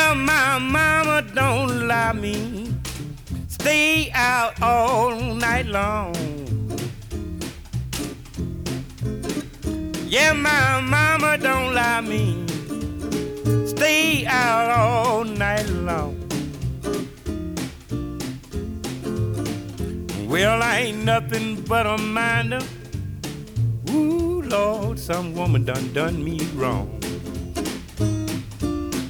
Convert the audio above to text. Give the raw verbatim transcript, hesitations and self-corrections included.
Well, my mama don't allow me stay out all night long. Yeah, my mama don't allow me stay out all night long. Well, I ain't nothing but a minder. Ooh, Lord, some woman done done me wrong.